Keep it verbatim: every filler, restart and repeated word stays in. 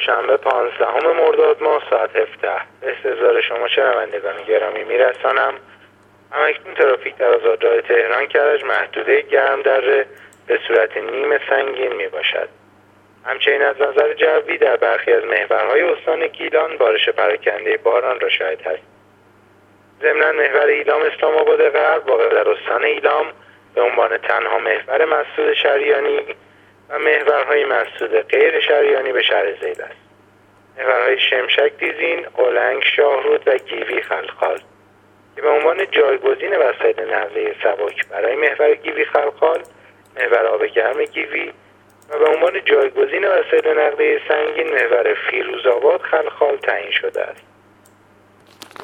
شنبه پانزدهم مرداد ماه ساعت هفده به استحضار شما شنوندگان گرامی میرسانم. همکنون ترافیک در آزادراه تهران کرج محدوده گرم دره به صورت نیمه سنگین می باشد. همچنین از نظر جوی در برخی از محورهای استان گیلان بارش پراکنده باران را شاهد هست. ضمناً محور ایلام اسلام آباد غرب واقع در استان ایلام به عنوان تنها محور مسدود شریانی و محورهای مسدود غیر شریانی به شهر زیل است. محورهای شمشک دیزین، اولنگ، شاهرود و گیوی خلخال که به عنوان جایگزین وسایل نقلیه سبک برای محور گیوی خلخال، محور آب گرم گیوی و به عنوان جایگزین وسایل نقلیه سنگین محور فیروزآباد خلخال تعیین شده است.